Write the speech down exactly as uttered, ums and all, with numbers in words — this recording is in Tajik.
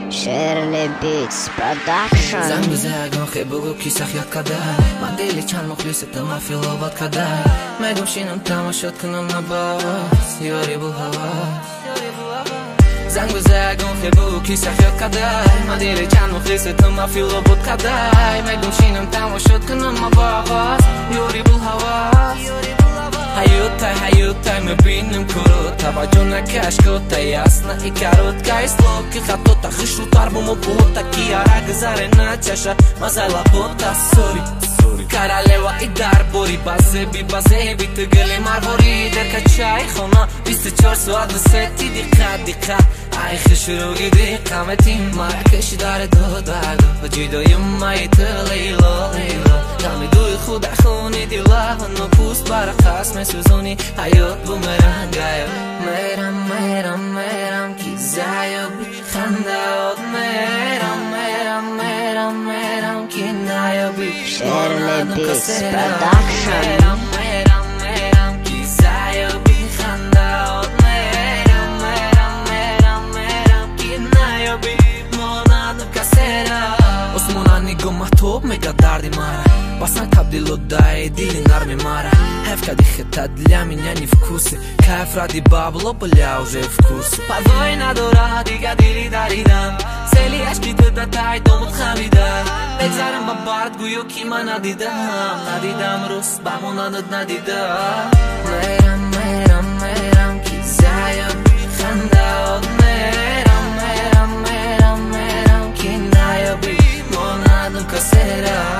Shirley Beats Production زنگ بزن خیلی بگو کی سخیات کده من دیلی چند مخلیصتم افیلو باد کده مگم شینم تماشات کنم نباس یاری بو هواس زنگ بزن خیلی بگو کی سخیات کده من دیلی چند مخلیصتم افیلو باد کده مگم شینم تماشات کنم نباس یاری بو هواس Hayutaj, hayutaj, me binem kurota Vađo na kaškota, jasna i karotka I sloki hatota, hrišu tarbu mu puta Kija raga zarena čaša, mazajla bota Sorry, Karaleva i Darbori Bazebi, bazebi, të gëllim arbori Derka qaj, khona, biste qërsu a dëseti Dika, dika, a i khishru gidika Me tim marrë këshi dare do dardo Gjido jëma i të lejlo, lejlo Dami duj khuda khuni dilahën Në pust para khas me suzuni Hayot bumerang ajo Meram, meram, meram Kizajo bi khandaot Meram, meram, meram, meram Kinajo bi Shirley Beats Production Meram, meram, meram Kizajo bi khandaot Meram, meram, meram, meram Kinajo bi mona në kasera Osmona një gëma top me ga dardi mara Basan kabdi lodaj, dili narmi mara Hefka di хета для меня не вкусы Кайф ради бабло, бля, уже вкусы Парвой на дора, дига дили даридам Сели ашки të dataj, do mut khamidam Begzarëm babart, gujo kima nadidam Nadidam rus, bamona nët nadidam Meram, meram, meram, kizajo bi khandaot Meram, meram, meram, meram, kinajo bi mona në kasera